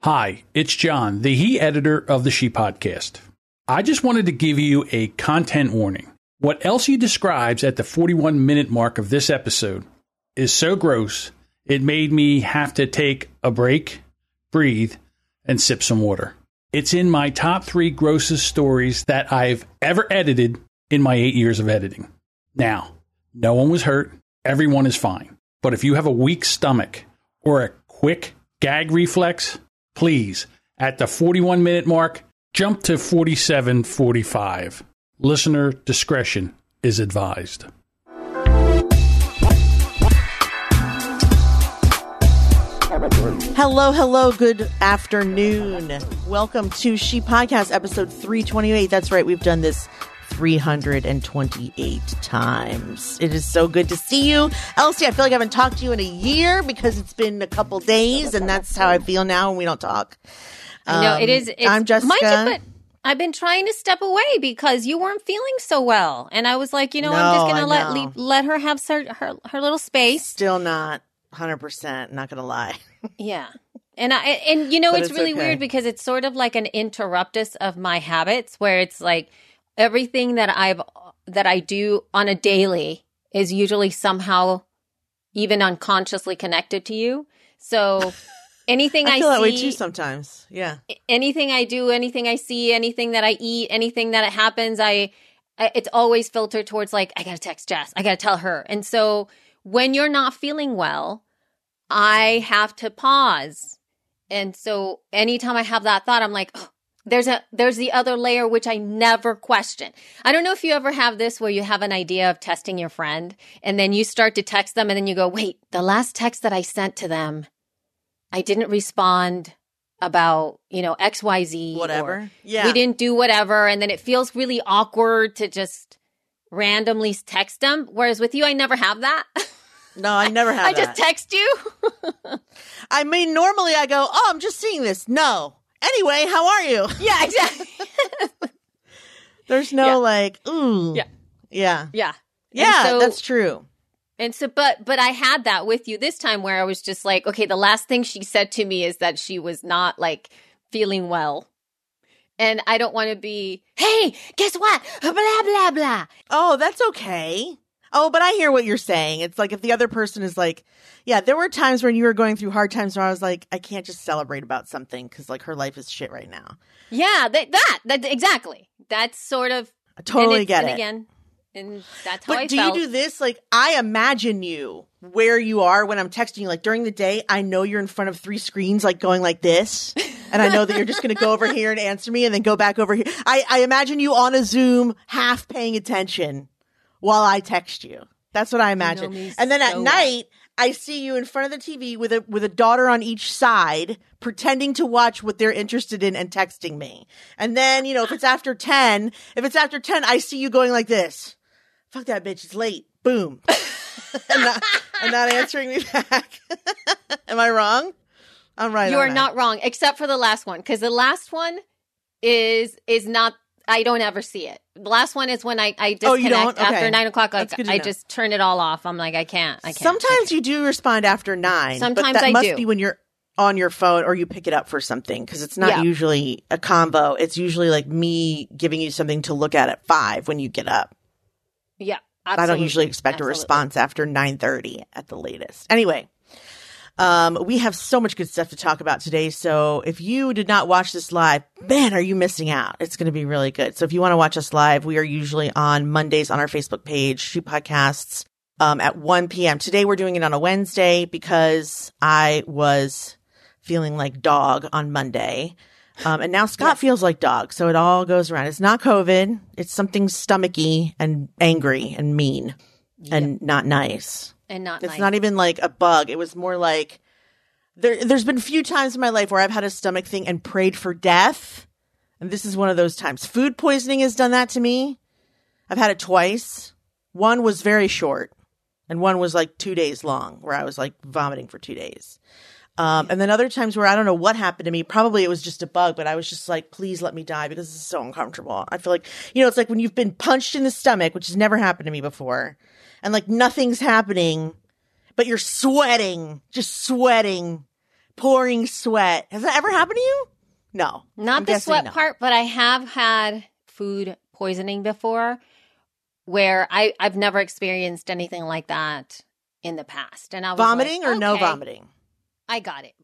Hi, it's John, the He editor of the She Podcast. I just wanted to give you a content warning. What Elsie describes at the 41-minute mark of this episode is so gross, it made me have to take a break, breathe, and sip some water. It's in my top 3 grossest stories that I've ever edited in my 8 years of editing. Now, no one was hurt. Everyone is fine. But if you have a weak stomach or a quick gag reflex, please, at the 41-minute mark, jump to 47:45. Listener discretion is advised. Hello, good afternoon. Welcome to She Podcast, episode 328. That's right, we've done this 328 times. It is so good to see you. Elsie, I feel like I haven't talked to you in a year because it's been a couple days, and that's how I feel now when we don't talk. No, it is. I'm Jessica. Mind you, but I've been trying to step away because you weren't feeling so well. And I was like, I'm just going to let her have her little space. Still not 100%, not going to lie. Yeah. And it's really okay. weird because it's sort of like an interruptus of my habits where it's like everything that I do on a daily is usually somehow even unconsciously connected to you. So anything I feel see, that way too sometimes. Yeah. Anything I do, anything I see, anything that I eat, anything that happens, it's always filtered towards like, I got to text Jess. I got to tell her. And so when you're not feeling well, I have to pause. And so anytime I have that thought, I'm like, oh, there's the other layer, which I never question. I don't know if you ever have this where you have an idea of testing your friend and then you start to text them and then you go, wait, the last text that I sent to them, I didn't respond about, XYZ. Whatever. Yeah. We didn't do whatever. And then it feels really awkward to just randomly text them. Whereas with you, I never have that. No, I never have I that. just text you. I mean, normally I go, oh, I'm just seeing this. No. Anyway, how are you? Yeah, exactly. There's no ooh. Yeah. Yeah. Yeah. Yeah, so, that's true. And so, but I had that with you this time where I was just like, okay, the last thing she said to me is that she was not like feeling well. And I don't want to be, hey, guess what? Blah, blah, blah. Oh, that's okay. Oh, but I hear what you're saying. It's like if the other person is like, yeah, there were times when you were going through hard times where I was like, I can't just celebrate about something because like her life is shit right now. Yeah, that exactly. That's sort of. I totally get it. Again, and that's how but I do felt. you do this? Like, I imagine you where you are when I'm texting you. Like during the day, I know you're in front of 3 screens, like going like this. And I know that you're just going to go over here and answer me and then go back over here. I imagine you on a Zoom, half paying attention while I text you. That's what I imagine. And then at night, I see you in front of the TV with a daughter on each side, pretending to watch what they're interested in and texting me. And then, if it's after 10, I see you going like this. Fuck that bitch, it's late. Boom. and not answering me back. Am I wrong? I'm right. You are not wrong, except for the last one, because the last one is not. I don't ever see it. The last one is when I disconnect after 9 o'clock. Like, I just turn it all off. I'm like, I can't. Sometimes you do respond after 9. Sometimes but that I must do. be when you're on your phone or you pick it up for something because it's not usually a combo. It's usually like me giving you something to look at 5 when you get up. Yeah, absolutely. I don't usually expect a response after 9:30 at the latest. Anyway. We have so much good stuff to talk about today. So if you did not watch this live, man, are you missing out? It's going to be really good. So if you want to watch us live, we are usually on Mondays on our Facebook page, She Podcasts, at 1 p.m. Today we're doing it on a Wednesday because I was feeling like dog on Monday. And now Scott feels like dog. So it all goes around. It's not COVID. It's something stomachy and angry and mean and not nice. And it's not even like a bug. It was more like there's been a few times in my life where I've had a stomach thing and prayed for death. And this is one of those times. Food poisoning has done that to me. I've had it twice. One was very short and one was like 2 days long where I was like vomiting for 2 days. And then other times where I don't know what happened to me. Probably it was just a bug, but I was just like, please let me die because this is so uncomfortable. I feel like, it's like when you've been punched in the stomach, which has never happened to me before. And like nothing's happening, but you're sweating, just sweating pouring sweat. Has that ever happened to you? No. Not I'm the guessing sweat no. part, but I have had food poisoning before where I've never experienced anything like that in the past. And I was Vomiting like, or no okay, vomiting? I got it.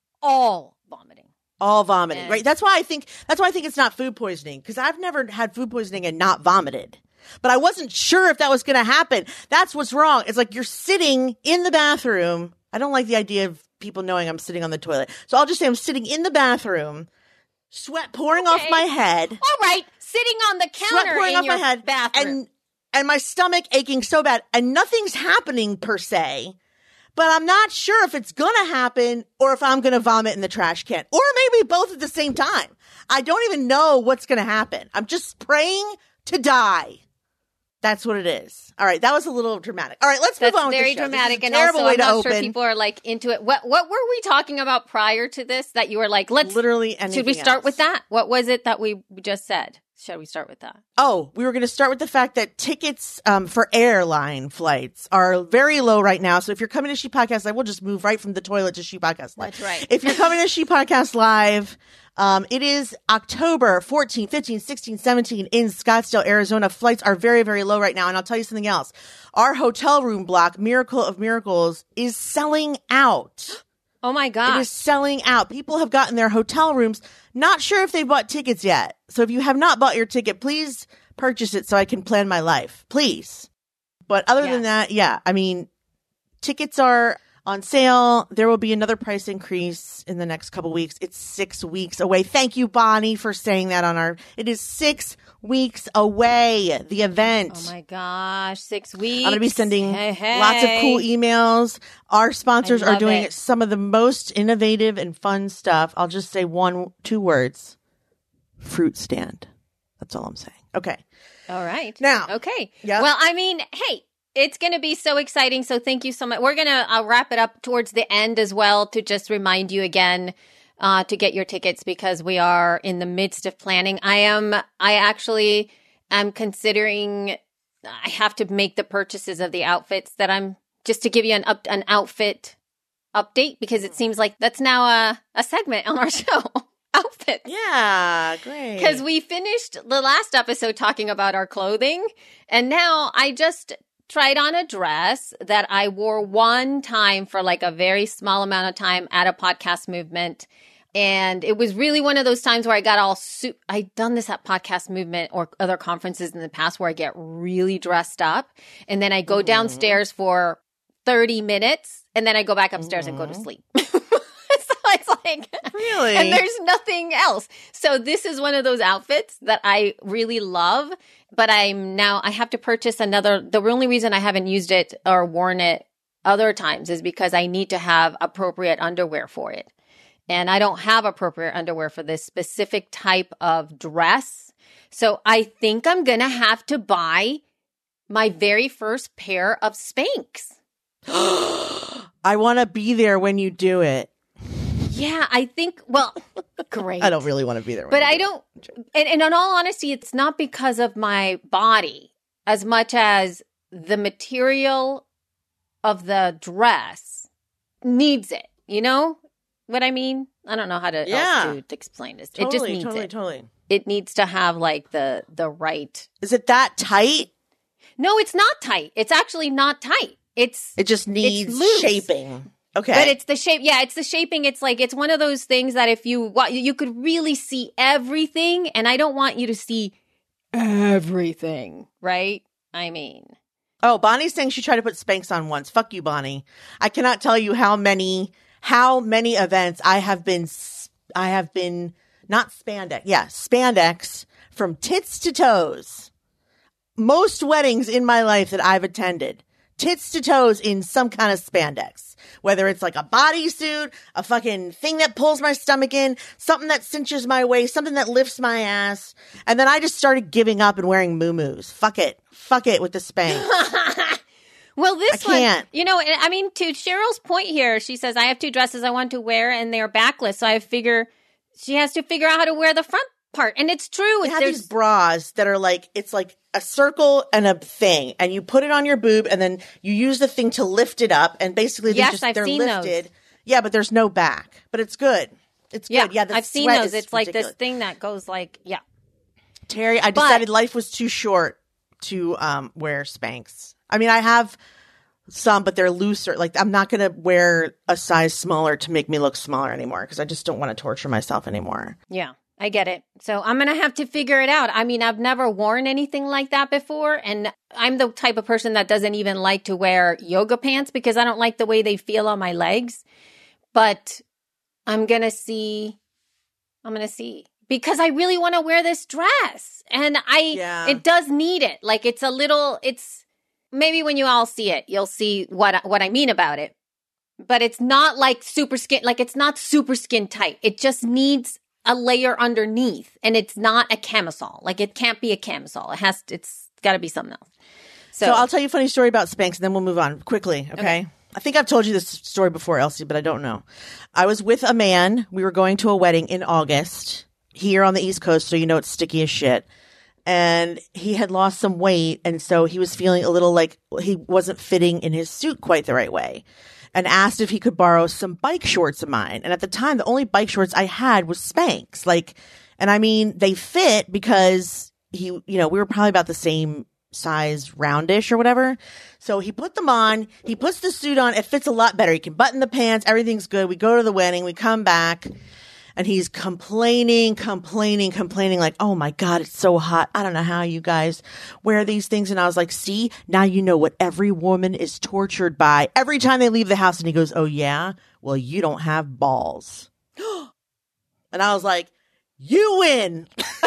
All vomiting. All vomiting, And- right? That's why I think it's not food poisoning, because I've never had food poisoning and not vomited. But I wasn't sure if that was going to happen. That's what's wrong. It's like you're sitting in the bathroom. I don't like the idea of people knowing I'm sitting on the toilet. So I'll just say I'm sitting in the bathroom, sweat pouring off my head. All right, sitting on the Sweat counter pouring in off your my head. bathroom. And my stomach aching so bad. And nothing's happening per se. But I'm not sure if it's going to happen or if I'm going to vomit in the trash can. Or maybe both at the same time. I don't even know what's going to happen. I'm just praying to die. That's what it is. All right. That was a little dramatic. All right. Let's move on with very the show. dramatic, This is a and terrible also way I'm to not open. sure people are like into it. What were we talking about prior to this that you were like, let's Literally anything should we start else. with that? What was it that we just said? Shall we start with that? Oh, we were going to start with the fact that tickets for airline flights are very low right now. So if you're coming to She Podcast Live, we'll just move right from the toilet to She Podcast Live. That's right. If you're coming to She Podcast Live, it is October 14, 15, 16, 17 in Scottsdale, Arizona. Flights are very, very low right now. And I'll tell you something else. Our hotel room block, Miracle of Miracles, is selling out. Oh my It gosh. is selling out. People have gotten their hotel rooms. Not sure if they bought tickets yet. So if you have not bought your ticket, please purchase it so I can plan my life. Please. But other than that, yeah, I mean, tickets are on sale. There will be another price increase in the next couple weeks. It's 6 weeks away. Thank you, Bonnie, for saying that on our, it is 6 weeks away, the event. Oh my gosh, 6 weeks. I'm going to be sending Hey. lots of cool emails. Our sponsors I are love doing it. some of the most innovative and fun stuff. I'll just say 2 words. Fruit stand. That's all I'm saying. Okay. All right. Now. Okay. Yep. Well, I mean, hey, it's going to be so exciting. So thank you so much. We're going to wrap it up towards the end as well to just remind you again to get your tickets because we are in the midst of planning. I actually am considering, I have to make the purchases of the outfits that I'm, just to give you an outfit update because it seems like that's now a segment on our show. Outfits. Yeah, great. Because we finished the last episode talking about our clothing, and now I just tried on a dress that I wore one time for like a very small amount of time at a podcast movement. And it was really one of those times where I got all I'd done this at Podcast Movement or other conferences in the past where I get really dressed up and then I go downstairs for 30 minutes and then I go back upstairs and go to sleep. So it's like, Really? and there's nothing else. So this is one of those outfits that I really love, but I have to purchase another. The only reason I haven't used it or worn it other times is because I need to have appropriate underwear for it. And I don't have appropriate underwear for this specific type of dress. So I think I'm going to have to buy my very first pair of Spanx. I want to be there when you do it. Yeah, I think, well, great. I don't really want to be there. When But you I do don't, and in all honesty, it's not because of my body as much as the material of the dress needs it. You know what I mean? I don't know how to, else to explain this. Totally, it just needs it. Totally. It needs to have like the right. Is it that tight? No, it's not tight. It's actually not tight. It just needs loose. shaping. Okay. But it's the shape. Yeah, it's the shaping. It's like, it's one of those things that if you could really see everything, and I don't want you to see everything, right? I mean. Oh, Bonnie's saying she tried to put Spanx on once. Fuck you, Bonnie. I cannot tell you how many events I have been not spandex. Yeah, spandex from tits to toes. Most weddings in my life that I've attended, tits to toes in some kind of spandex. Whether it's like a bodysuit, a fucking thing that pulls my stomach in, something that cinches my waist, something that lifts my ass. And then I just started giving up and wearing muumuus. Fuck it with the Spanx. Well, this I can't. one, you know, I mean, to Cheryl's point here, she says, I have 2 dresses I want to wear and they're backless. So she has to figure out how to wear the front part. And it's true. They have these bras that are like, it's like a circle and a thing, and you put it on your boob and then you use the thing to lift it up, and basically Yes, I've they're seen lifted. those. Yeah, but there's no back. But it's good. It's good. Yeah, the I've seen sweat those. is It's like ridiculous. this thing that goes like, yeah. Terry, I decided life was too short to wear Spanx. I mean, I have some, but they're looser. Like, I'm not going to wear a size smaller to make me look smaller anymore because I just don't want to torture myself anymore. Yeah, I get it. So I'm going to have to figure it out. I mean, I've never worn anything like that before. And I'm the type of person that doesn't even like to wear yoga pants because I don't like the way they feel on my legs. But I'm going to see. Because I really want to wear this dress. And it does need it. Like, it's maybe when you all see it, you'll see what I mean about it. But it's not like super skin, like it's not super skin tight. It just needs a layer underneath, and it's not a camisole. Like, it can't be a camisole. It's got to be something else. So I'll tell you a funny story about Spanx, and then we'll move on quickly. Okay. I think I've told you this story before, Elsie, but I don't know. I was with a man. We were going to a wedding in August here on the East Coast, so you know it's sticky as shit. And he had lost some weight, and so he was feeling a little like he wasn't fitting in his suit quite the right way, and asked if he could borrow some bike shorts of mine. And at the time, the only bike shorts I had was Spanx. And I mean, they fit because we were probably about the same size, roundish or whatever. So he put them on. He puts the suit on. It fits a lot better. He can button the pants. Everything's good. We go to the wedding. We come back. And he's complaining, like, oh my God, it's so hot. I don't know how you guys wear these things. And I was like, see, now you know what every woman is tortured by every time they leave the house. And he goes, oh yeah? Well, you don't have balls. And I was like, you win.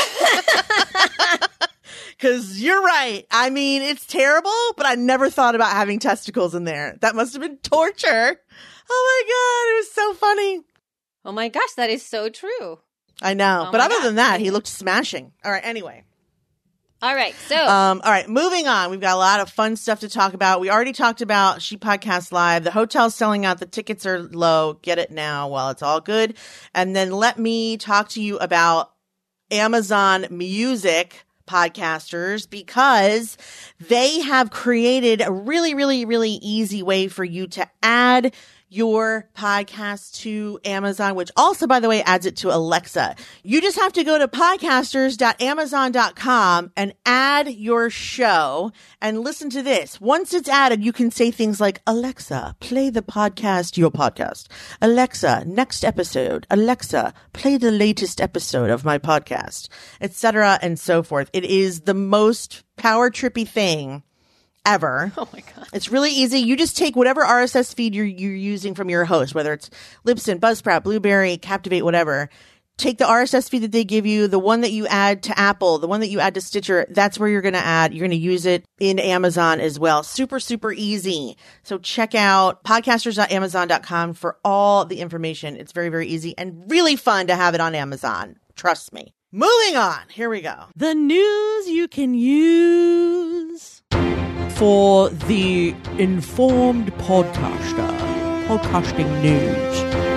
Because you're right. I mean, it's terrible, but I never thought about having testicles in there. That must have been torture. Oh my God, it was so funny. Oh my gosh, that is so true. I know. But other than that, he looked smashing. All right. Anyway. All right. So. All right. Moving on. We've got a lot of fun stuff to talk about. We already talked about She Podcast Live. The hotel's selling out. The tickets are low. Get it now while it's all good. And then let me talk to you about Amazon Music podcasters, because they have created a really, really, really easy way for you to add your podcast to Amazon, which also, by the way, adds it to Alexa. You just have to go to podcasters.amazon.com and add your show, and listen to this. Once it's added, you can say things like, Alexa, play the podcast, your podcast. Alexa, next episode. Alexa, play the latest episode of my podcast, etc. and so forth. It is the most power trippy thing ever. Oh my God. It's really easy. You just take whatever RSS feed you're using from your host, whether it's Libsyn, Buzzsprout, Blueberry, Captivate, whatever. Take the RSS feed that they give you, the one that you add to Apple, the one that you add to Stitcher. That's where you're going to add. You're going to use it in Amazon as well. Super, super easy. So check out podcasters.amazon.com for all the information. It's very, very easy and really fun to have it on Amazon. Trust me. Moving on. Here we go. The news you can use for the informed podcaster. Podcasting news.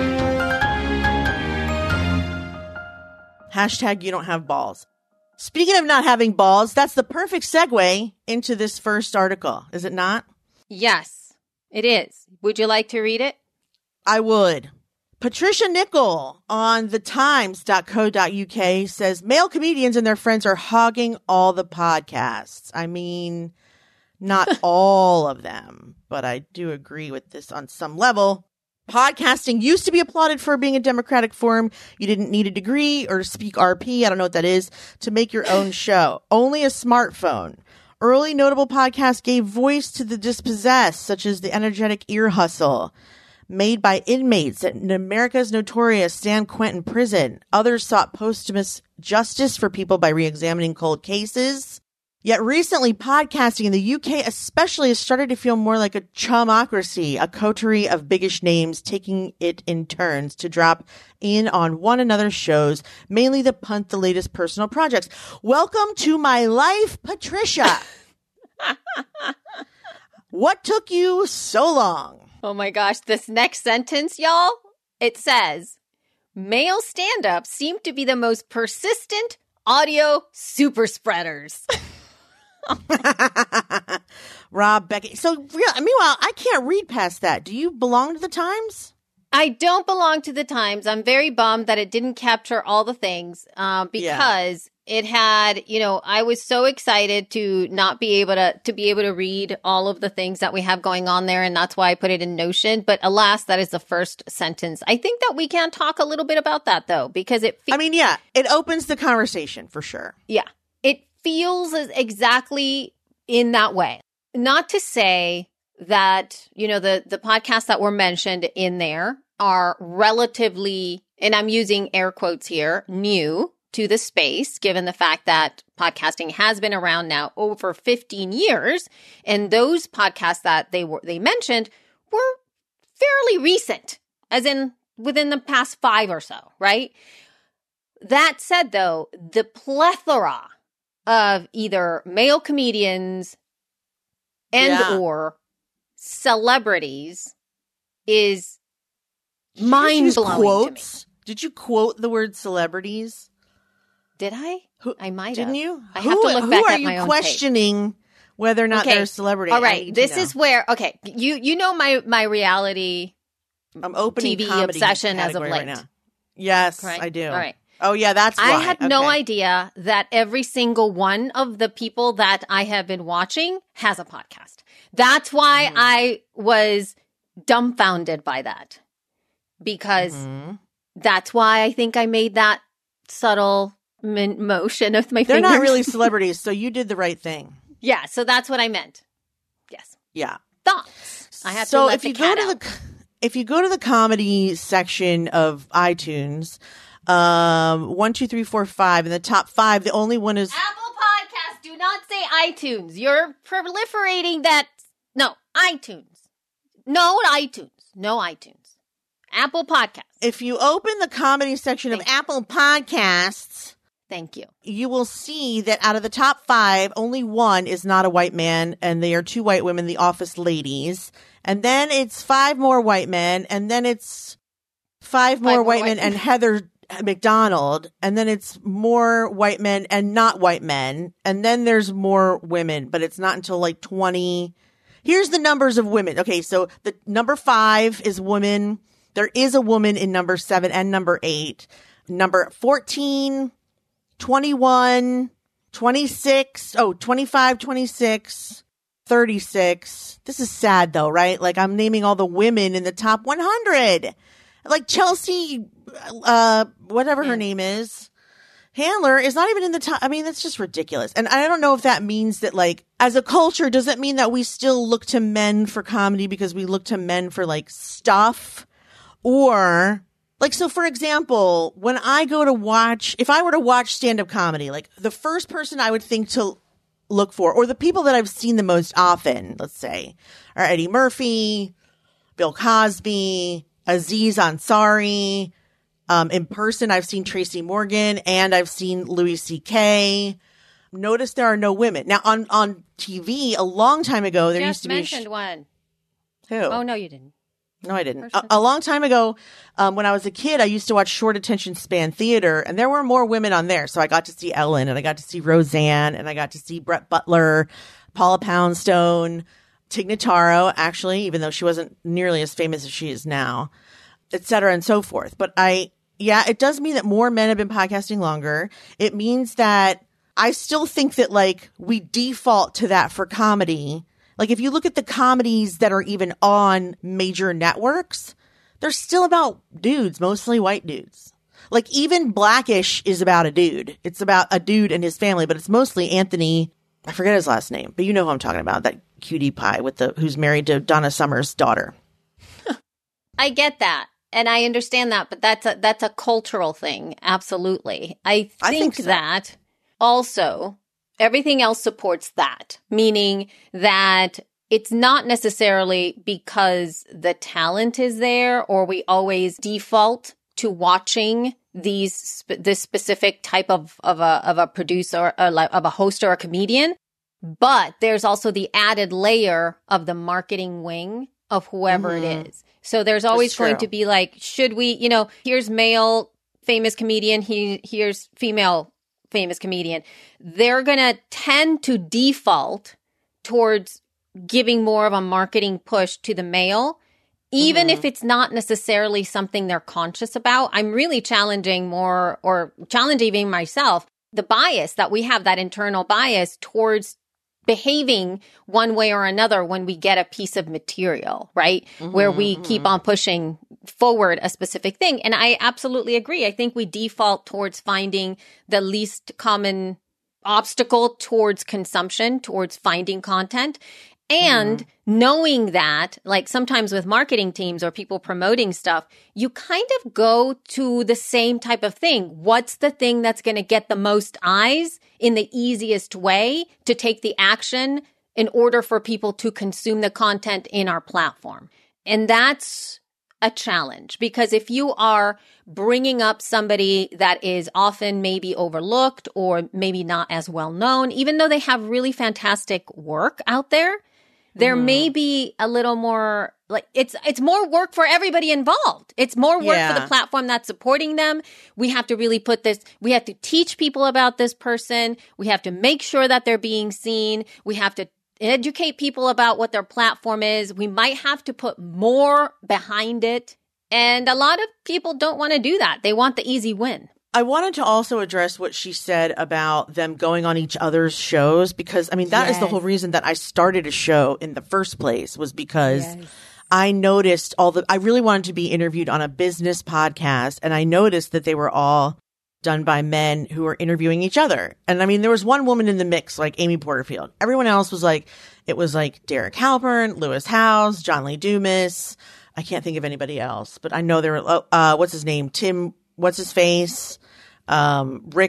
Hashtag you don't have balls. Speaking of not having balls, that's the perfect segue into this first article, is it not? Yes, it is. Would you like to read it? I would. Patricia Nicol on thetimes.co.uk says male comedians and their friends are hogging all the podcasts. I mean, not all of them, but I do agree with this on some level. Podcasting used to be applauded for being a democratic form. You didn't need a degree or speak RP, I don't know what that is, to make your own show. Only a smartphone. Early notable podcasts gave voice to the dispossessed, such as The Energetic Ear Hustle, made by inmates at America's notorious San Quentin prison. Others sought posthumous justice for people by re-examining cold cases. Yet recently, podcasting in the UK especially has started to feel more like a chumocracy, a coterie of biggish names taking it in turns to drop in on one another's shows, mainly to punt the latest personal projects. Welcome to my life, Patricia. What took you so long? Oh my gosh, this next sentence, y'all, it says, male stand-ups seem to be the most persistent audio super spreaders. Rob Beckett. So, meanwhile, I can't read past that. Do you belong to the Times? I don't belong to the Times. I'm very bummed that it didn't capture all the things because it had, I was so excited to not be able to read all of the things that we have going on there. And that's why I put it in Notion. But alas, that is the first sentence. I think that we can talk a little bit about that, though, because it opens the conversation for sure. Yeah, it feels exactly in that way. Not to say that, the podcasts that were mentioned in there are relatively, and I'm using air quotes here, new to the space, given the fact that podcasting has been around now over 15 years. And those podcasts that they mentioned were fairly recent, as in within the past 5 or so, right? That said, though, the plethora of either male comedians and or celebrities is mind-blowing to me. Did you quote the word celebrities? Did I? I might have. Didn't you? I have to look back at my own Who are you questioning whether or not they're a celebrity? All right. This is where, you know my reality TV obsession as of late. Right now. Yes, right? I do. All right. Oh, yeah, that's why. I had no idea that every single one of the people that I have been watching has a podcast. That's why I was dumbfounded by that. Because that's why I think I made that subtle motion of my fingers. They're not really celebrities, so you did the right thing. Yeah, so that's what I meant. Yes. Yeah. Thoughts. I have to let the cat out. If you go to the comedy section of iTunes, 1, 2, 3, 4, 5, in the top 5, the only one is Apple Podcasts. Do not say iTunes. You're proliferating that. No, iTunes. No iTunes. No iTunes. Apple Podcasts. If you open the comedy section of Apple Podcasts, thank you. You will see that out of the top 5, only one is not a white man, and they are 2 white women, the Office ladies. And then it's 5 more white men, and then it's 5 more white men and Heather McDonald, and then it's more white men and not white men, and then there's more women, but it's not until like 20. Here's the numbers of women. Okay, so the number 5 is woman. There is a woman in number 7 and number 8. Number 14, 21, 26, 25, 26, 36. This is sad though, right? Like I'm naming all the women in the top 100. Like Chelsea, whatever her name is, Handler is not even in the top. I mean, that's just ridiculous. And I don't know if that means that like as a culture, does it mean that we still look to men for comedy because we look to men for like stuff? Or like, so for example, when I go to watch, if I were to watch stand-up comedy, like the first person I would think to look for, or the people that I've seen the most often, let's say, are Eddie Murphy, Bill Cosby, Aziz Ansari. In person, I've seen Tracy Morgan and I've seen Louis C.K. Notice there are no women. Now on TV, a long time ago, there used to be mentioned one. Who? Oh, no, you didn't. No, I didn't. A long time ago, when I was a kid, I used to watch short attention span theater, and there were more women on there. So I got to see Ellen, and I got to see Roseanne, and I got to see Brett Butler, Paula Poundstone, Tig Notaro, actually, even though she wasn't nearly as famous as she is now, et cetera, and so forth. But it does mean that more men have been podcasting longer. It means that I still think that, like, we default to that for comedy. Like, if you look at the comedies that are even on major networks, they're still about dudes, mostly white dudes. Like, even Blackish is about a dude. It's about a dude and his family, but it's mostly Anthony. I forget his last name, but you know who I'm talking about. That cutie pie who's married to Donna Summer's daughter. I get that. And I understand that, but that's a cultural thing. Absolutely. I think so. That also everything else supports that, meaning that it's not necessarily because the talent is there or we always default to watching this specific type of a producer or of a host or a comedian, but there's also the added layer of the marketing wing of whoever it is. So there's always going to be like, should we, here's male famous comedian, here's female famous comedian. They're going to tend to default towards giving more of a marketing push to the male Even if it's not necessarily something they're conscious about, I'm really challenging even myself, the bias that we have, that internal bias towards behaving one way or another when we get a piece of material, right? Where we keep on pushing forward a specific thing. And I absolutely agree. I think we default towards finding the least common obstacle towards consumption, towards finding content. And knowing that, like sometimes with marketing teams or people promoting stuff, you kind of go to the same type of thing. What's the thing that's going to get the most eyes in the easiest way to take the action in order for people to consume the content in our platform? And that's a challenge, because if you are bringing up somebody that is often maybe overlooked or maybe not as well known, even though they have really fantastic work out there, there may be a little more, like, it's more work for everybody involved. It's more work for the platform that's supporting them. We have to really we have to teach people about this person. We have to make sure that they're being seen. We have to educate people about what their platform is. We might have to put more behind it. And a lot of people don't want to do that. They want the easy win. I wanted to also address what she said about them going on each other's shows, because, I mean, that is the whole reason that I started a show in the first place, was because I noticed I really wanted to be interviewed on a business podcast, and I noticed that they were all done by men who were interviewing each other. And I mean, there was one woman in the mix, like Amy Porterfield. Everyone else was like, it was like Derek Halpern, Lewis Howes, John Lee Dumas. I can't think of anybody else, but I know there were, what's his name? Tim, what's his face? Rick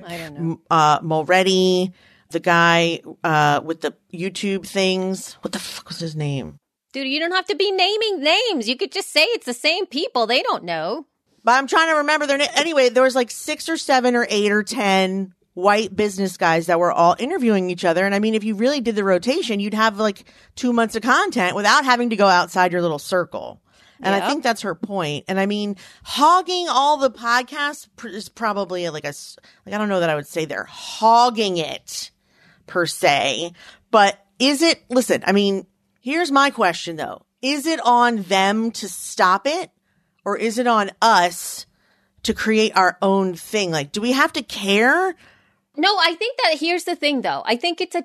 Mulready, the guy with the YouTube things. What the fuck was his name? Dude, you don't have to be naming names. You could just say it's the same people. They don't know. But I'm trying to remember their name. Anyway, there was like 6 or 7 or 8 or 10 white business guys that were all interviewing each other. And I mean, if you really did the rotation, you'd have like 2 months of content without having to go outside your little circle. And I think that's her point. And I mean, hogging all the podcasts is probably I don't know that I would say they're hogging it per se, but listen, I mean, here's my question though. Is it on them to stop it, or is it on us to create our own thing? Like, do we have to care? No, I think that here's the thing though. I think it's a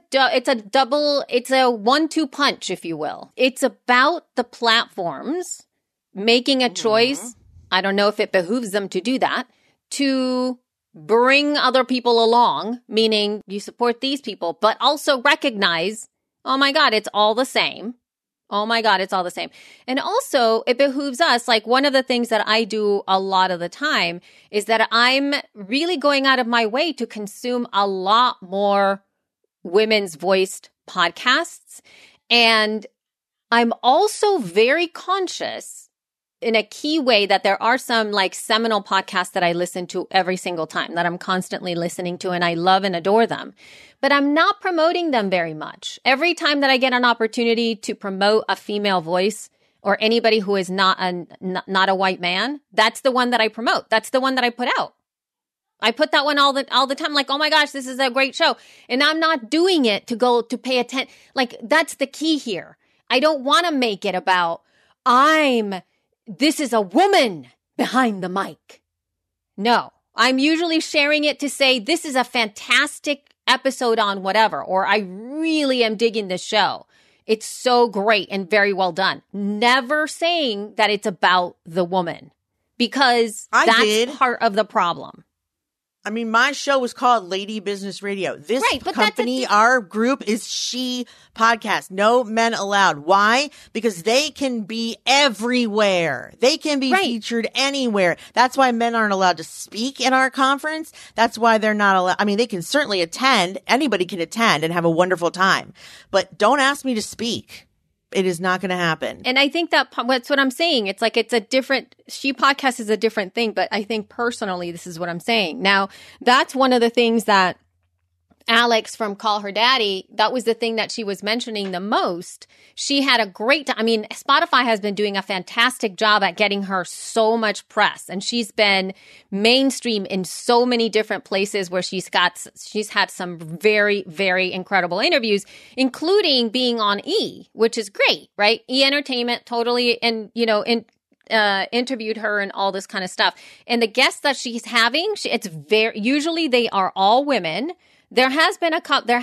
1-2 punch, if you will. It's about the platforms making a choice. I don't know if it behooves them to do that, to bring other people along, meaning you support these people, but also recognize, oh my God, it's all the same. Oh my God, it's all the same. And also it behooves us. Like, one of the things that I do a lot of the time is that I'm really going out of my way to consume a lot more women's voiced podcasts. And I'm also very conscious in a key way that there are some like seminal podcasts that I listen to every single time, that I'm constantly listening to, and I love and adore them. But I'm not promoting them very much. Every time that I get an opportunity to promote a female voice or anybody who is not a white man, that's the one that I promote. That's the one that I put out. I put that one all the time, like, oh my gosh, this is a great show. And I'm not doing it to go to pay attention. Like, that's the key here. I don't want to make it about, this is a woman behind the mic. No, I'm usually sharing it to say, this is a fantastic episode on whatever, or I really am digging this show. It's so great and very well done. Never saying that it's about the woman, because that's part of the problem. I mean, my show was called Lady Business Radio. This company, our group, is She Podcast. No men allowed. Why? Because they can be everywhere. They can be featured anywhere. That's why men aren't allowed to speak in our conference. That's why they're not allowed. I mean, they can certainly attend. Anybody can attend and have a wonderful time. But don't ask me to speak. It is not going to happen. And I think that's what I'm saying. It's like, She Podcast is a different thing, but I think personally, this is what I'm saying. Now, that's one of the things that Alex from Call Her Daddy, that was the thing that she was mentioning the most. She had a great time. I mean, Spotify has been doing a fantastic job at getting her so much press, and she's been mainstream in so many different places where she's had some very, very incredible interviews, including being on E, which is great, right? E Entertainment totally, and interviewed her and all this kind of stuff. And the guests that she's having, usually they are all women. There have been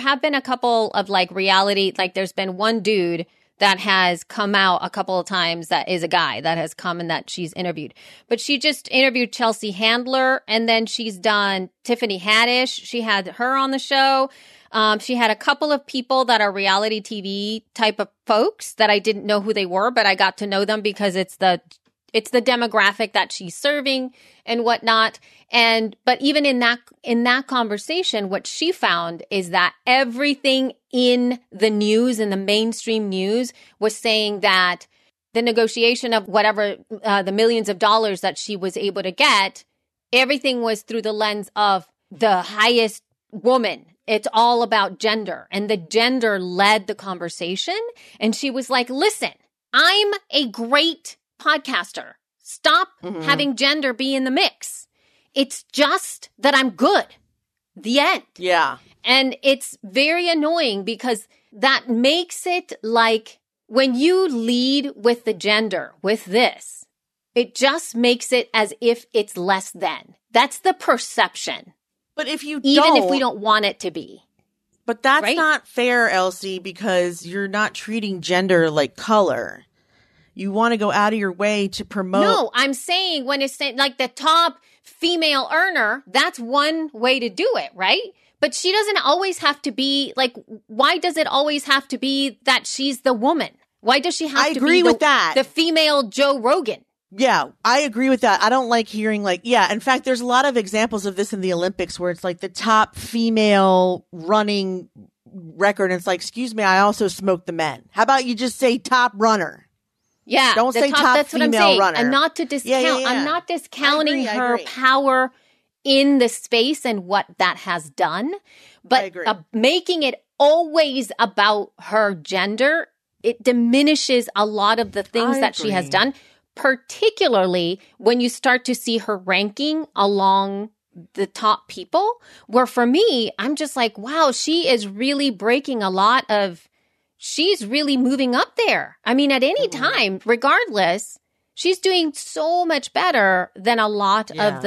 a couple of like reality, like there's been one dude that has come out a couple of times that is a guy that has come and that she's interviewed. But she just interviewed Chelsea Handler, and then she's done Tiffany Haddish. She had her on the show. She had a couple of people that are reality TV type of folks that I didn't know who they were, but I got to know them because it's the demographic that she's serving and whatnot. But even in that conversation, what she found is that everything in the news, in the mainstream news, was saying that the negotiation of whatever, the millions of dollars that she was able to get, everything was through the lens of the highest woman. It's all about gender, and the gender led the conversation. And she was like, listen, I'm a great podcaster. Stop having gender be in the mix. It's just that I'm good. The end. Yeah. And it's very annoying because that makes it like when you lead with the gender with this, it just makes it as if it's less than. That's the perception. But if you even if we don't want it to be. But that's right? not fair, Elsie, because you're not treating gender like color. You want to go out of your way to promote. No, I'm saying when it's like the top female earner, that's one way to do it, right? But she doesn't always have to be like, why does it always have to be that she's the woman? Why does she have to be the female Joe Rogan? Yeah, I agree with that. I don't like hearing in fact, there's a lot of examples of this in the Olympics where it's like the top female running record. And it's like, excuse me, I also smoke the men. How about you just say top runner? Yeah. Don't say top that's female what I'm saying. runner. And not to discount, I'm not discounting her power in the space and what that has done, but making it always about her gender, it diminishes a lot of the things that she has done, particularly when you start to see her ranking along the top people, where for me, I'm just like, wow, she is really breaking a lot of, she's really moving up there. I mean, at any time, regardless, she's doing so much better than a lot of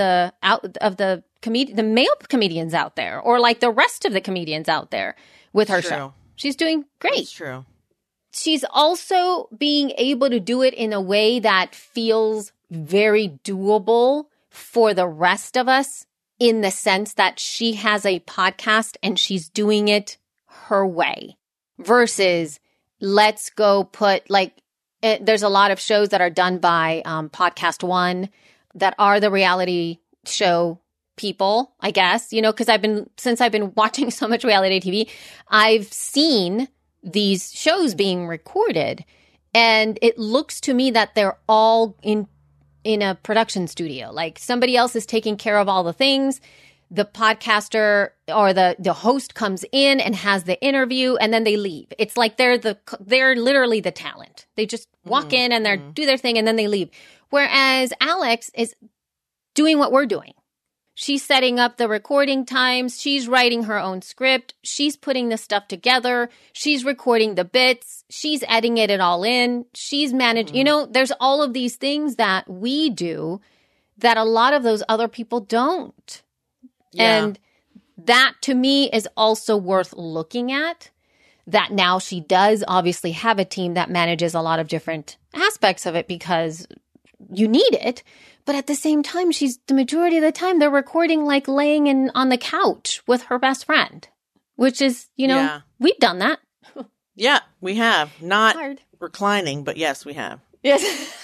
the male comedians out there, or like the rest of the comedians out there with her show. She's doing great. That's true. She's also being able to do it in a way that feels very doable for the rest of us, in the sense that she has a podcast and she's doing it her way, versus let's go put there's a lot of shows that are done by Podcast One that are the reality show people, I guess, because since I've been watching so much reality TV, I've seen these shows being recorded, and it looks to me that they're all in a production studio. Like somebody else is taking care of all the things. The podcaster or the host comes in and has the interview, and then they leave. It's like they're literally the talent. They just walk in and they do their thing and then they leave. Whereas Alex is doing what we're doing. She's setting up the recording times. She's writing her own script. She's putting the stuff together. She's recording the bits. She's editing it all in. She's managing, there's all of these things that we do that a lot of those other people don't. Yeah. And that to me is also worth looking at, that now she does obviously have a team that manages a lot of different aspects of it because you need it. But at the same time, the majority of the time they're recording like laying on the couch with her best friend, which is, we've done that. Yeah, we have. Not reclining, but yes, we have. Yes.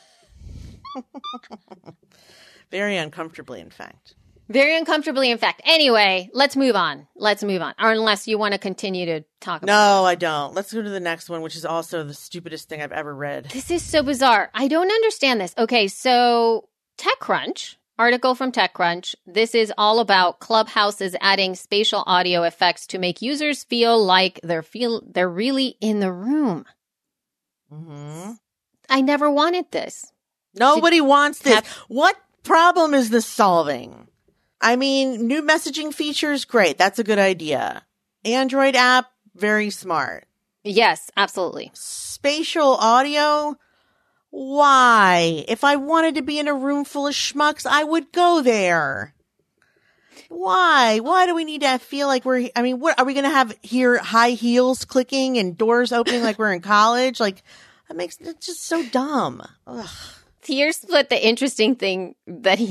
Very uncomfortably, in fact. Very uncomfortably, in fact. Anyway, let's move on. Or unless you want to continue to talk about No, I don't. Let's go to the next one, which is also the stupidest thing I've ever read. This is so bizarre. I don't understand this. Okay, so TechCrunch article from TechCrunch. This is all about Clubhouse is adding spatial audio effects to make users feel like they're really in the room. Mm-hmm. I never wanted this. Nobody wants this. What problem is this solving? I mean, new messaging features, great. That's a good idea. Android app, very smart. Yes, absolutely. Spatial audio? Why? If I wanted to be in a room full of schmucks, I would go there. Why? Why do we need to feel like what are we going to hear high heels clicking and doors opening like we're in college? Like, it's just so dumb. Ugh. Here's what the interesting thing that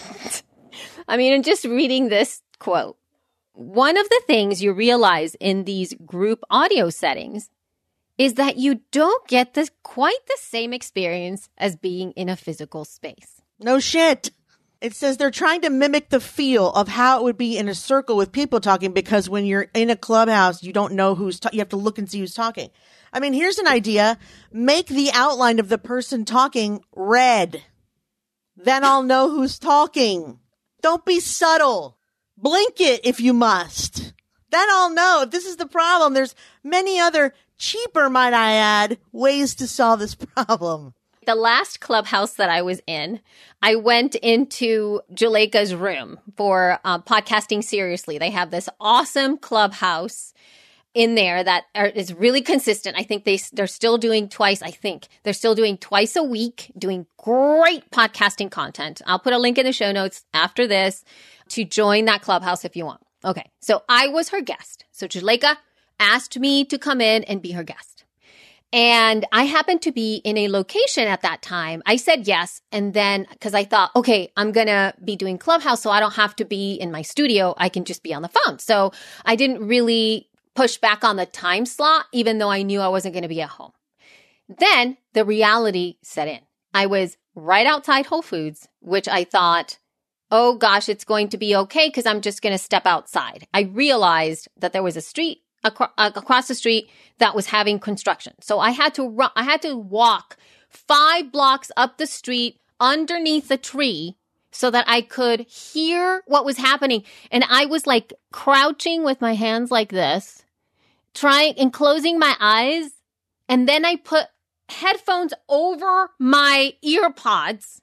and just reading this quote. One of the things you realize in these group audio settings is that you don't get quite the same experience as being in a physical space. No shit. It says they're trying to mimic the feel of how it would be in a circle with people talking, because when you're in a clubhouse, you don't know who's you have to look and see who's talking. I mean, here's an idea. Make the outline of the person talking red. Then I'll know who's talking. Don't be subtle. Blink it if you must. Then I'll know. If this is the problem, there's many other cheaper, might I add, ways to solve this problem. The last Clubhouse that I was in, I went into Juleyka's room for Podcasting Seriously. They have this awesome Clubhouse in there that is really consistent. I think they're still doing twice. They're still doing twice a week, doing great podcasting content. I'll put a link in the show notes after this to join that Clubhouse if you want. Okay, so I was her guest. So Juleyka asked me to come in and be her guest. And I happened to be in a location at that time. I said yes. And then, because I thought, okay, I'm going to be doing Clubhouse, so I don't have to be in my studio. I can just be on the phone. So I didn't really push back on the time slot, even though I knew I wasn't going to be at home. Then the reality set in. I was right outside Whole Foods, which I thought, oh gosh, it's going to be okay because I'm just going to step outside. I realized that there was a street across the street that was having construction. So I had to walk 5 blocks up the street underneath a tree so that I could hear what was happening. And I was like crouching with my hands like this, trying and closing my eyes. And then I put headphones over my earpods,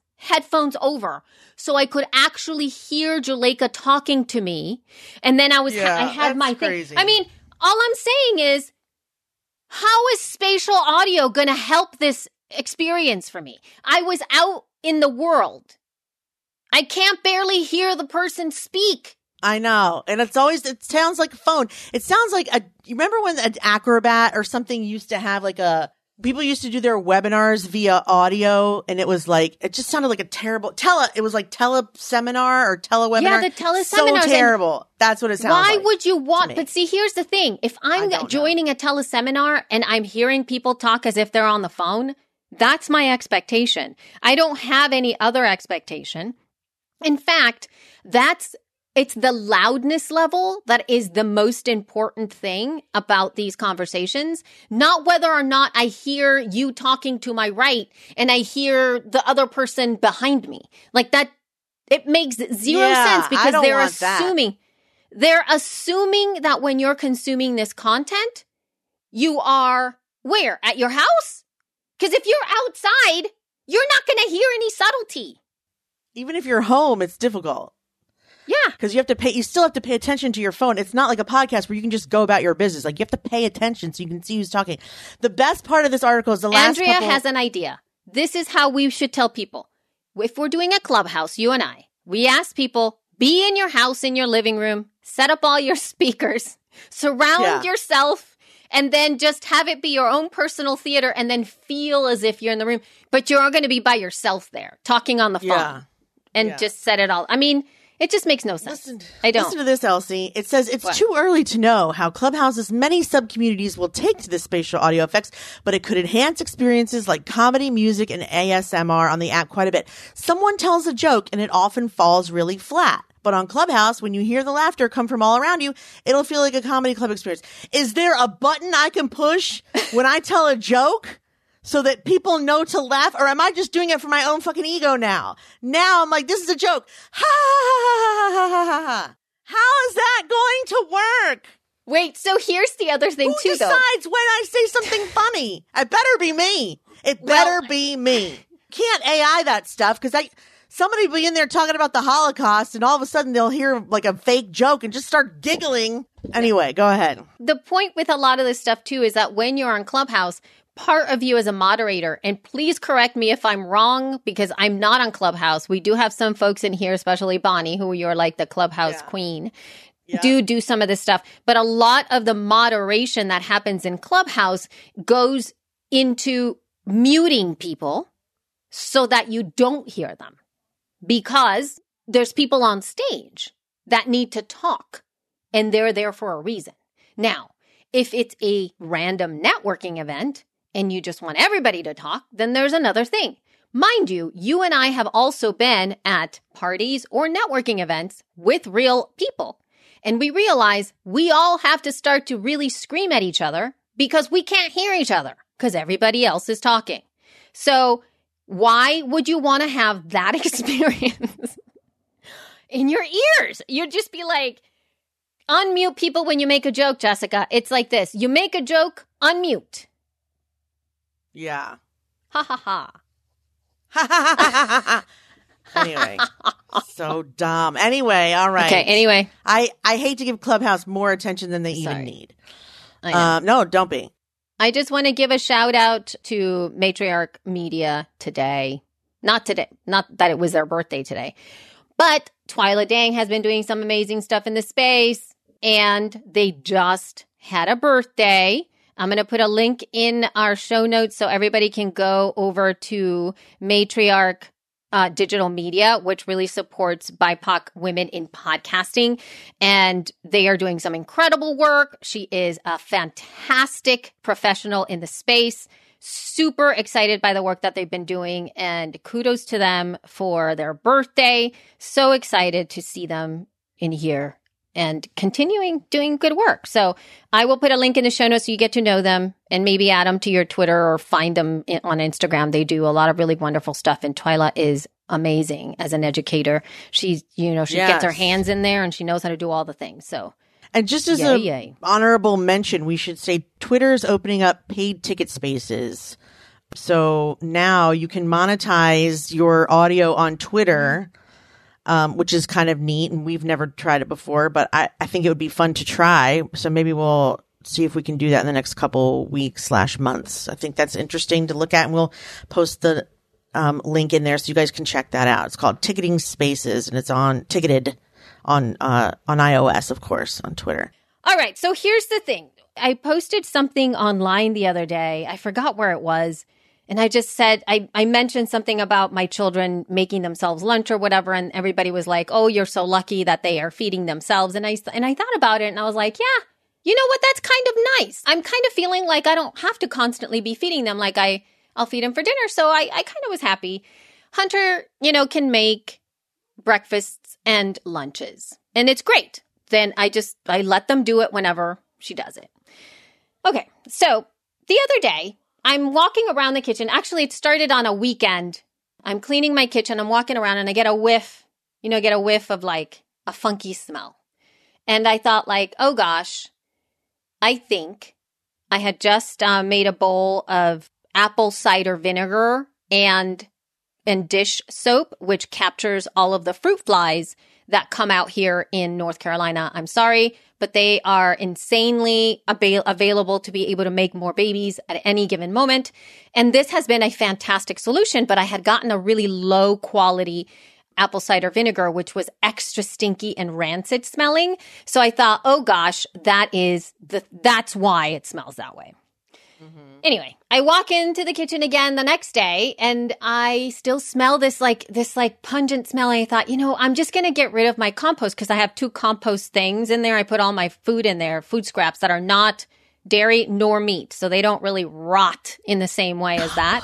so I could actually hear Juleyka talking to me. And then I had my thing. Crazy. I mean, all I'm saying is, how is spatial audio going to help this experience for me? I was out in the world. I can't barely hear the person speak. I know. And it sounds like a phone. It sounds like you remember when an Acrobat or something used to have people used to do their webinars via audio, and it just sounded like a terrible it was like teleseminar or telewebinar. Yeah, the teleseminars. So terrible. That's what it sounds like. Why would you want, but see, here's the thing. If I'm joining a teleseminar and I'm hearing people talk as if they're on the phone, that's my expectation. I don't have any other expectation. In fact, it's the loudness level that is the most important thing about these conversations, not whether or not I hear you talking to my right and I hear the other person behind me. Like that, it makes zero sense because they're assuming that when you're consuming this content, you are where? At your house? Because if you're outside, you're not going to hear any subtlety. Even if you're home, it's difficult. Yeah. Because you still have to pay attention to your phone. It's not like a podcast where you can just go about your business. Like, you have to pay attention so you can see who's talking. The best part of this article is the last Andrea has an idea. This is how we should tell people. If we're doing a Clubhouse, you and I, we ask people, be in your house, in your living room, set up all your speakers, surround yourself, and then just have it be your own personal theater and then feel as if you're in the room. But you're going to be by yourself there, talking on the phone. And just set it all. I mean, it just makes no sense. Listen to this, Elsie. It says it's too early to know how Clubhouse's many sub-communities will take to the spatial audio effects, but it could enhance experiences like comedy, music, and ASMR on the app quite a bit. Someone tells a joke, and it often falls really flat. But on Clubhouse, when you hear the laughter come from all around you, it'll feel like a comedy club experience. Is there a button I can push when I tell a joke so that people know to laugh? Or am I just doing it for my own fucking ego now? Now I'm like, this is a joke. Ha ha ha ha ha ha ha. How is that going to work? Wait, so here's the other thing Who too, though. decides when I say something funny? It better be me. It better be me. Can't AI that stuff because somebody will be in there talking about the Holocaust and all of a sudden they'll hear like a fake joke and just start giggling. Anyway, go ahead. The point with a lot of this stuff too is that when you're on Clubhouse, part of you as a moderator, and please correct me if I'm wrong because I'm not on Clubhouse. We do have some folks in here, especially Bonnie, who you're like the Clubhouse queen. Yeah. Do some of this stuff. But a lot of the moderation that happens in Clubhouse goes into muting people so that you don't hear them because there's people on stage that need to talk and they're there for a reason. Now, if it's a random networking event and you just want everybody to talk, then there's another thing. Mind you, you and I have also been at parties or networking events with real people. And we realize we all have to start to really scream at each other because we can't hear each other because everybody else is talking. So why would you want to have that experience in your ears? You'd just be like, unmute people when you make a joke, Jessica. It's like this. You make a joke, unmute. Yeah. Ha ha ha. Ha ha ha ha ha. Anyway, so dumb. Anyway, all right. Okay, anyway. I hate to give Clubhouse more attention than they even need. I know. No, don't be. I just want to give a shout out to Matriarch Media today. Not today. Not that it was their birthday today. But Twyla Dang has been doing some amazing stuff in the space. And they just had a birthday. I'm going to put a link in our show notes so everybody can go over to Matriarch Digital Media, which really supports BIPOC women in podcasting. And they are doing some incredible work. She is a fantastic professional in the space. Super excited by the work that they've been doing. And kudos to them for their birthday. So excited to see them in here and continuing doing good work. So I will put a link in the show notes so you get to know them and maybe add them to your Twitter or find them on Instagram. They do a lot of really wonderful stuff. And Twyla is amazing as an educator. She's, she gets her hands in there and she knows how to do all the things. So, and just as an honorable mention, we should say Twitter's opening up paid ticket spaces. So now you can monetize your audio on Twitter, which is kind of neat. And we've never tried it before, but I think it would be fun to try. So maybe we'll see if we can do that in the next couple weeks/months. I think that's interesting to look at, and we'll post the link in there so you guys can check that out. It's called Ticketing Spaces, and it's ticketed on iOS, of course, on Twitter. All right. So here's the thing. I posted something online the other day. I forgot where it was. And I just said, I mentioned something about my children making themselves lunch or whatever. And everybody was like, oh, you're so lucky that they are feeding themselves. And I thought about it and I was like, yeah, you know what? That's kind of nice. I'm kind of feeling like I don't have to constantly be feeding them. Like I'll feed them for dinner. So I kind of was happy. Hunter, can make breakfasts and lunches and it's great. Then I let them do it whenever she does it. Okay. So the other day, I'm walking around the kitchen. Actually, it started on a weekend. I'm cleaning my kitchen. I'm walking around and I get a whiff, of like a funky smell. And I thought like, oh gosh, I think I had just made a bowl of apple cider vinegar and dish soap, which captures all of the fruit flies that come out here in North Carolina. I'm sorry, but they are insanely available to be able to make more babies at any given moment. And this has been a fantastic solution, but I had gotten a really low quality apple cider vinegar, which was extra stinky and rancid smelling. So I thought, oh gosh, that's why it smells that way. Mm-hmm. Anyway, I walk into the kitchen again the next day and I still smell this pungent smell. And I thought, I'm just going to get rid of my compost because I have 2 compost things in there. I put all my food in there, food scraps that are not dairy nor meat. So they don't really rot in the same way as that.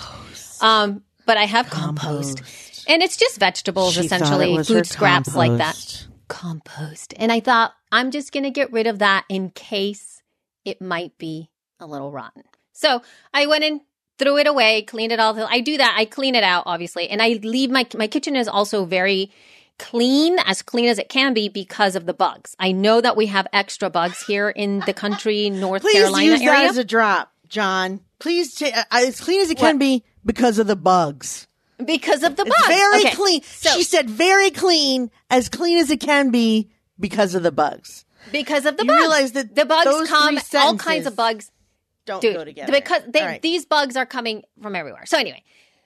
But I have compost. And it's just vegetables, essentially, food scraps like that. Compost. And I thought, I'm just going to get rid of that in case it might be a little rotten. So I went and threw it away, cleaned it all. I do that. I clean it out, obviously. And I leave my kitchen is also very clean as it can be because of the bugs. I know that we have extra bugs here in the country, North Carolina area. Please use that area. as a drop, John. Please, as clean as it can be because of the bugs. Because of the bugs. It's very Okay, clean. so- She said very clean as it can be because of the bugs. Because of the You bugs. realize that the bugs those come, three all kinds of sentences bugs. Don't Dude, go together. because All right. these bugs are coming from everywhere. So anyway,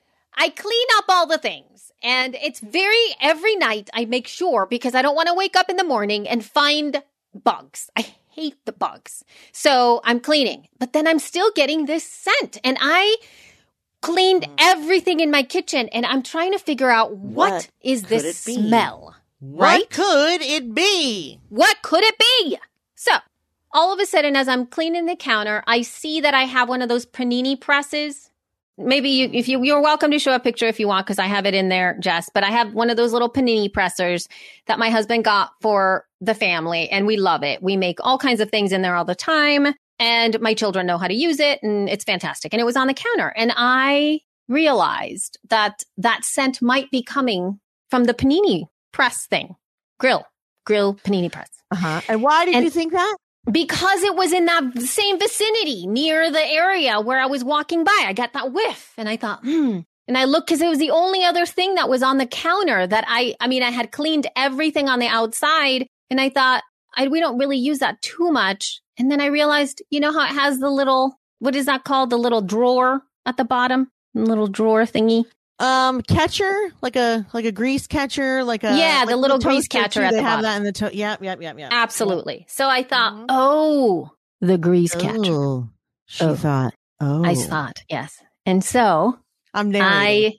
I clean up all the things, and it's every night I make sure, because I don't want to wake up in the morning and find bugs. I hate the bugs. So I'm cleaning, but then I'm still getting this scent, and I cleaned everything in my kitchen, and I'm trying to figure out what is could this it be? smell, What right? could it be? What could it be? So all of a sudden, as I'm cleaning the counter, I see that I have one of those panini presses. Maybe you're welcome to show a picture if you want, because I have it in there, Jess. But I have one of those little panini pressers that my husband got for the family, and we love it. We make all kinds of things in there all the time, and my children know how to use it, and it's fantastic. And it was on the counter, and I realized that scent might be coming from the panini press thing, grill panini press. And why did you think that? Because it was in that same vicinity near the area where I was walking by. I got that whiff and I thought, And I looked because it was the only other thing that was on the counter that I had cleaned everything on the outside. And I thought, we don't really use that too much. And then I realized, you know how it has the little, what is that called? The little drawer at the bottom, little drawer thingy. Catcher, like a grease catcher, the little grease catcher at the They have bottom. that in the Yep. Absolutely. So I thought, the grease catcher. Oh, she thought. Oh, I thought, yes. And so I'm narrating.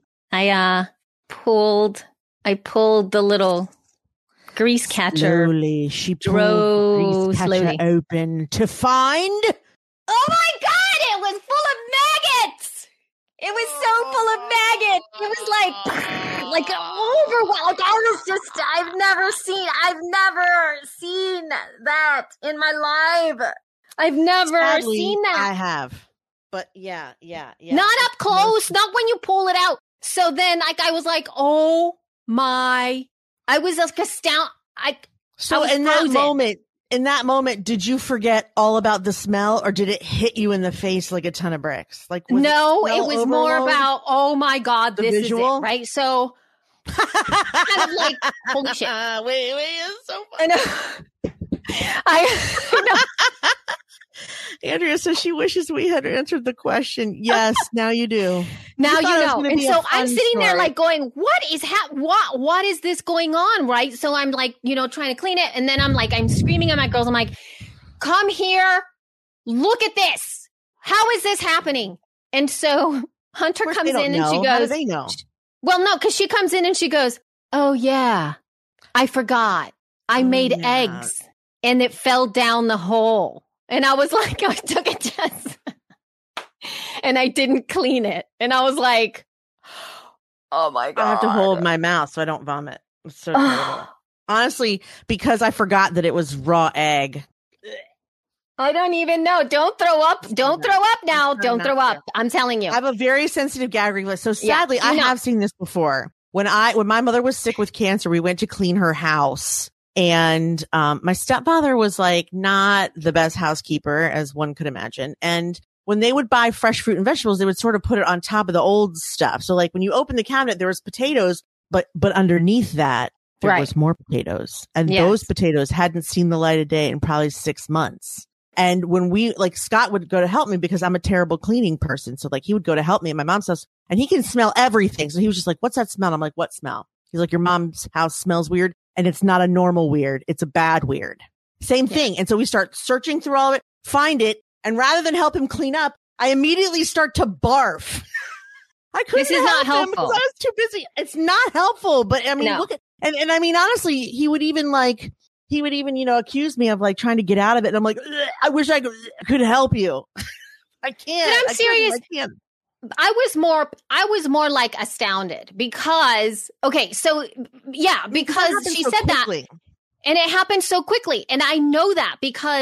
I pulled the little grease catcher. Slowly, she pulled drove the grease catcher slowly. open to find. Oh my God! It was full of maggots. It was so full of maggots. It was like overwhelmed. I was just, I've never seen that in my life. I've never Sadly, seen that. I have, but yeah. Not up close, not when you pull it out. So then I was like, oh my, I was like astounded. So I was in frozen. that moment, did you forget all about the smell, or did it hit you in the face like a ton of bricks? Like, was No, smell it was more overload? about, oh my God, The this visual? is it, right? So kind of like, holy shit. Wait, it's so funny. I know. Andrea says she wishes we had answered the question. Yes, now you do. Now you thought it was know. gonna And be a so I'm fun sitting there story. like going, what is this going on? Right. So I'm like, trying to clean it. And then I'm screaming at my girls. I'm like, come here. Look at this. How is this happening? And so Hunter Of course comes they don't in and she know. How do goes, they know? well, no, because she comes in and she goes, oh yeah, I forgot. I made yeah. eggs and it fell down the hole. And I was like, I took a test and I didn't clean it. And I was like, oh my God. I have to hold my mouth so I don't vomit. It's so terrible. Honestly, because I forgot that it was raw egg. I don't even know. Don't throw up. Don't throw up now. I'm trying Don't not throw to. up. I'm telling you. I have a very sensitive gag reflex. So sadly, you I know. have seen this before. When my mother was sick with cancer, we went to clean her house. And my stepfather was like not the best housekeeper, as one could imagine. And when they would buy fresh fruit and vegetables, they would sort of put it on top of the old stuff. So like when you open the cabinet, there was potatoes, but underneath that, there Right. was more potatoes. And Yes. those potatoes hadn't seen the light of day in probably 6 months. And when Scott would go to help me because I'm a terrible cleaning person. So like he would go to help me at my mom's house and he can smell everything. So he was just like, what's that smell? I'm like, what smell? He's like, your mom's house smells weird. And it's not a normal weird. It's a bad weird. Same thing. And so we start searching through all of it, find it. And rather than help him clean up, I immediately start to barf. I couldn't This is not help him because helpful. I was too busy. It's not helpful. But I mean, No. look at, and I mean, honestly, he would even, accuse me of like trying to get out of it. And I'm like, "Ugh, I wish I could help you. I can't. But I'm I couldn't. serious. I can't. I was more like astounded because, okay, so yeah, because It happened she so said that quickly. and it happened so quickly. And I know that because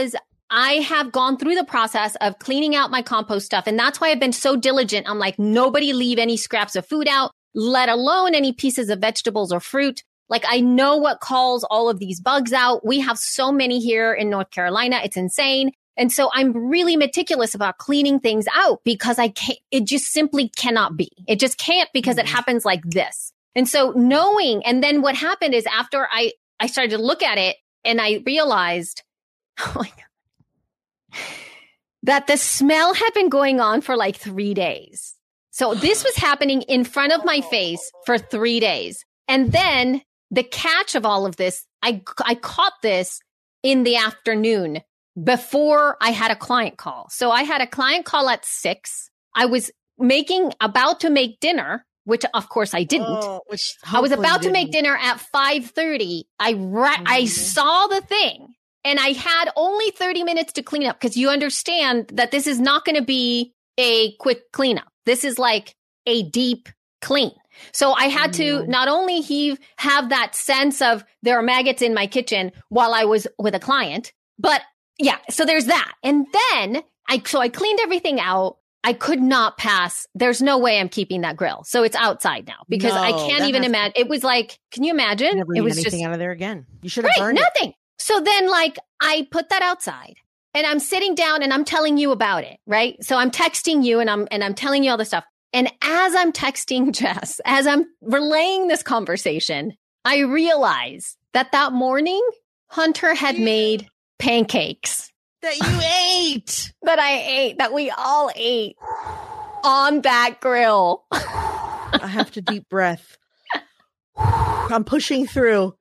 I have gone through the process of cleaning out my compost stuff. And that's why I've been so diligent. I'm like, nobody leave any scraps of food out, let alone any pieces of vegetables or fruit. Like, I know what calls all of these bugs out. We have so many here in North Carolina. It's insane. And so I'm really meticulous about cleaning things out because I can't, it just simply cannot be. It just can't because it happens like this. And so knowing, and then what happened is after I started to look at it and I realized, oh my God, that the smell had been going on for like 3 days. So this was happening in front of my face for 3 days. And then the catch of all of this, I caught this in the afternoon before I had a client call. So I had a client call at 6. I was about to make dinner, which of course I didn't. I was about to make dinner at 5:30. I saw the thing. And I had only 30 minutes to clean up because you understand that this is not going to be a quick cleanup. This is like a deep clean. So I had to not only have that sense of there are maggots in my kitchen while I was with a client, but yeah, so there's that. And then I cleaned everything out. I could not pass. There's no way I'm keeping that grill. So it's outside now because I can't even imagine. It was like, can you imagine? Never it was anything just out of there again. You should have burned nothing. So then I put that outside and I'm sitting down and I'm telling you about it, right? So I'm texting you and I'm telling you all this stuff. And as I'm texting Jess, as I'm relaying this conversation, I realize that morning Hunter had made pancakes. That you ate. That we all ate on that grill. I have to deep breath. I'm pushing through.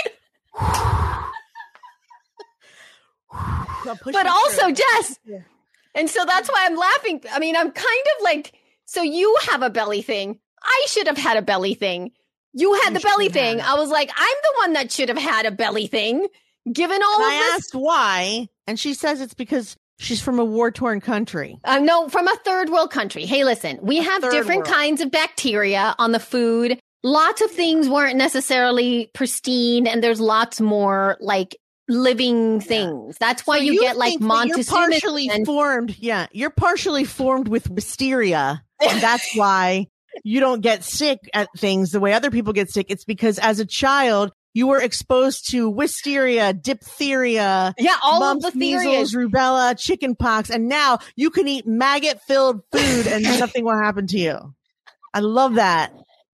But also, Jess, and so that's why I'm laughing. I mean, I'm kind of like, so you have a belly thing. I should have had a belly thing. You had the belly thing. I was like, I'm the one that should have had a belly thing, given all of this. I asked why, and she says it's because she's from a war-torn country. No, from a third world country. Hey, listen, we have different kinds of bacteria on the food. Lots of things weren't necessarily pristine, and there's lots more like living things. That's why you get like Montezuma. You're partially formed. Yeah, you're partially formed with wisteria, and that's why you don't get sick at things the way other people get sick. It's because as a child you were exposed to wisteria, diphtheria, all mumps, of the measles, rubella, chickenpox, and now you can eat maggot-filled food and nothing will happen to you. I love that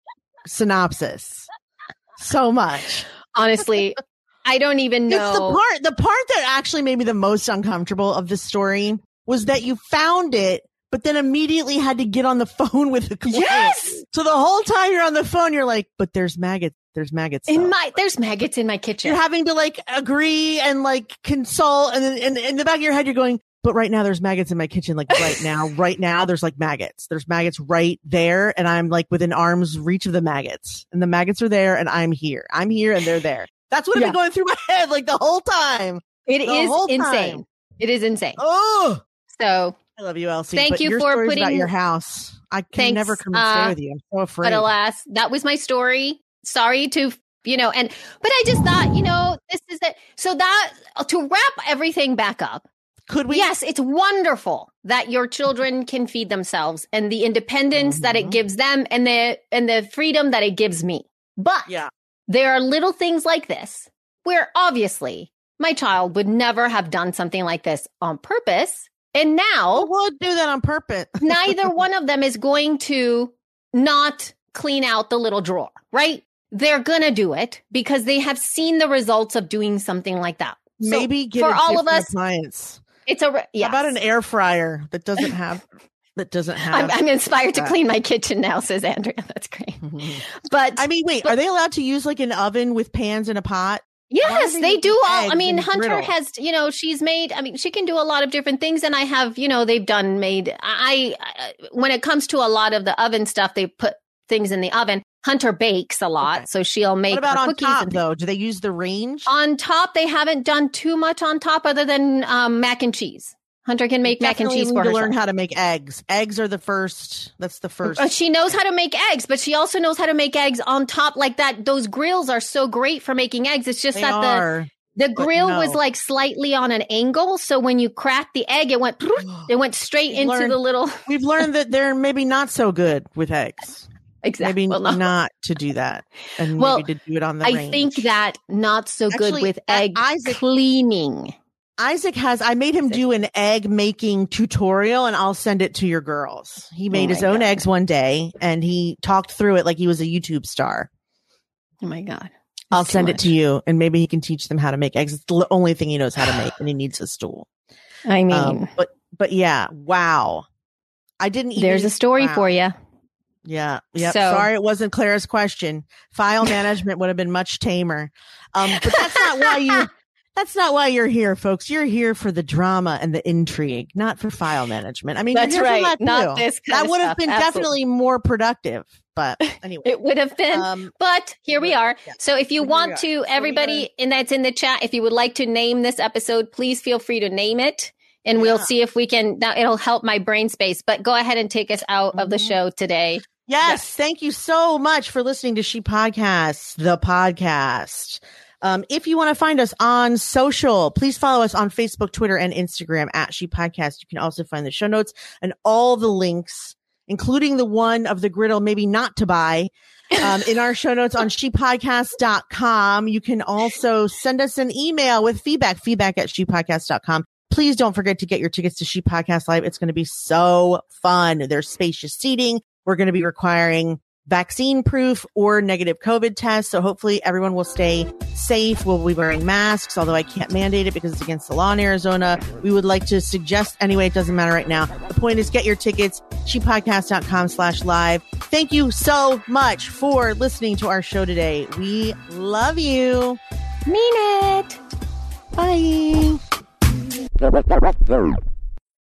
synopsis so much. Honestly, I don't even know. It's the part that actually made me the most uncomfortable of the story was that you found it, but then immediately had to get on the phone with the client. Yes. So the whole time you're on the phone, you're like, but there's maggots. There's maggots. There's maggots in my kitchen. You're having to like agree and like consult. And then in the back of your head, you're going, but right now there's maggots in my kitchen. Like right now there's like maggots. There's maggots right there. And I'm like within arm's reach of the maggots, and the maggots are there and I'm here and they're there. That's what had been going through my head like the whole time. It is insane. It is insane. Oh, so I love you, Elsie. Thank you for putting about your house. I can never come and stay with you. I'm so afraid. But alas, that was my story. Sorry to, but I just thought, this is it. So that to wrap everything back up. Could we? Yes, it's wonderful that your children can feed themselves and the independence that it gives them and the freedom that it gives me. But there are little things like this where obviously my child would never have done something like this on purpose. And now we'll do that on purpose. Neither one of them is going to not clean out the little drawer, right? They're going to do it because they have seen the results of doing something like that. Maybe so for all of us, appliance. It's How about an air fryer that doesn't have? I'm inspired to clean my kitchen now, says Andrea. That's great. But I mean, wait, are they allowed to use like an oven with pans and a pot? Yes, they do all. I mean, Hunter has, she's made, she can do a lot of different things. And I have, they've when it comes to a lot of the oven stuff, they put things in the oven. Hunter bakes a lot, okay. So she'll make What about her on cookies. Top, though? Do they use the range? On top, they haven't done too much on top other than mac and cheese. Hunter can make mac and cheese for herself. Learn how to make eggs. Eggs are the first. That's the first. She knows how to make eggs, but she also knows how to make eggs on top like that. Those grills are so great for making eggs. It's just The grill no. was like slightly on an angle. So when you cracked the egg, it went straight into the little. We've learned that they're maybe not so good with eggs. Exactly. Maybe not to do that. And maybe to do it on the range. I think that not so good Actually, with egg cleaning. Isaac I made him do an egg making tutorial, and I'll send it to your girls. He made his own eggs one day and he talked through it like he was a YouTube star. Oh my God. I'll send it to you, and maybe he can teach them how to make eggs. It's the only thing he knows how to make, and he needs a stool. I mean, but yeah, wow. I didn't even. There's a story for you. Yeah. Yep. So, sorry, it wasn't Clara's question. File management would have been much tamer. But that's not why you're here, folks. You're here for the drama and the intrigue, not for file management. I mean, that's you're here right. for that Not this kind that of would have stuff. been definitely more productive. But anyway, it would have been. But here we are. Yeah. So if you want to, everybody that's in the chat, if you would like to name this episode, please feel free to name it. And we'll see if we can. Now it'll help my brain space. But go ahead and take us out of the show today. Yes. Thank you so much for listening to She Podcasts, the podcast. If you want to find us on social, please follow us on Facebook, Twitter, and Instagram at She Podcast. You can also find the show notes and all the links, including the one of the griddle, maybe not to buy, in our show notes on shepodcast.com. You can also send us an email with feedback at shepodcast.com. Please don't forget to get your tickets to She Podcast Live. It's going to be so fun. There's spacious seating. We're going to be requiring vaccine proof or negative COVID tests. So hopefully everyone will stay safe. We'll be wearing masks, although I can't mandate it because it's against the law in Arizona. We would like to suggest anyway. It doesn't matter right now. The point is, get your tickets, shepodcast.com/live. Thank you so much for listening to our show today. We love you. Mean it. Bye.